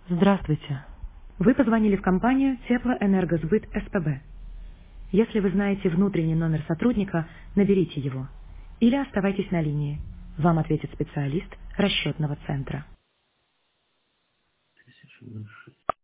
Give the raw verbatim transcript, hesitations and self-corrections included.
Здравствуйте. Вы позвонили в компанию Теплоэнергосбыт СПБ. Если вы знаете внутренний номер сотрудника, наберите его. Или оставайтесь на линии. Вам ответит специалист расчетного центра.